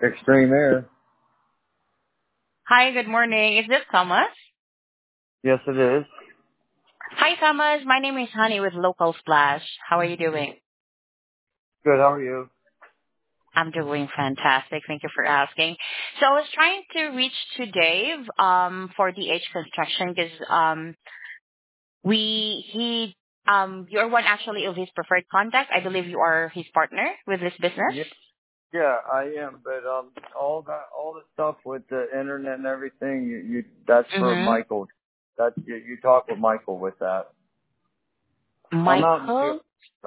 Extreme Air. Hi, good morning. Is this Thomas? Yes, it is. Hi, Thomas. My name is Honey with Local Splash. How are you doing? Good. How are you? I'm doing fantastic. Thank you for asking. So I was trying to reach to Dave for DH Construction because you're one actually of his preferred contact. I believe you are his partner with this business. Yeah, yeah, I am. But all the stuff with the internet and everything, that's for Mm-hmm. Michael. That you talk with Michael with that. I'm out in field. Michael,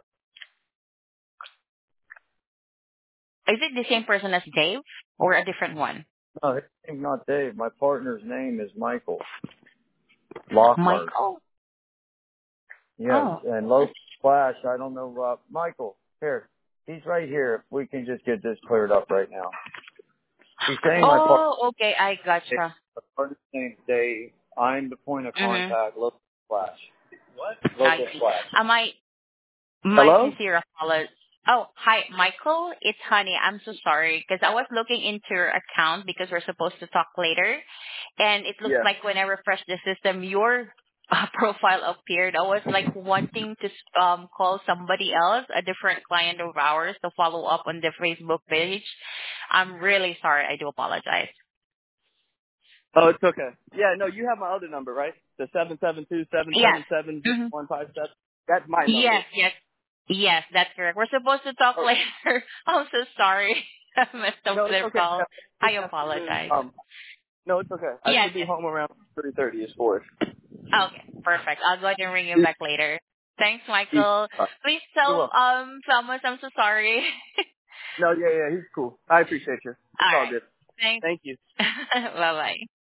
is it the same person as Dave or a different one? No, his name's not Dave. My partner's name is Michael Lockhart. Michael? Yes, Oh. and local Splash. I don't know. Michael, here. He's right here. If we can just get this cleared up right now. He's saying my partner. Oh, okay. I gotcha. My partner's name's Dave. I'm the point of Mm-hmm. contact. Local Splash. What? I Local see. Splash. My Hello? sincere apologies. Oh, hi, Michael. It's Honey. I'm so sorry because I was looking into your account because we're supposed to talk later, and it looks Yeah. like when I refreshed the system, your profile appeared. I was like wanting to call somebody else, a different client of ours, to follow up on the Facebook page. I'm really sorry. I do apologize. Oh, it's okay. Yeah, no, you have my other number, right? The 772 Yes. Mhm. 157. That's my number. Yes, yes, yes, that's correct. We're supposed to talk Oh, later. I'm so sorry. I messed up no, it's their okay. call. Yeah, I this afternoon. apologize. No, it's okay. I Yes, should be yes. home around 3:30 is for it. Okay, perfect. I'll go ahead and ring you You, back later. Thanks, you, Michael. uh, Please you're tell welcome. Thomas I'm so sorry. No, yeah, he's cool. I appreciate you. All It's all right. good. Thanks. Thank you. Bye bye.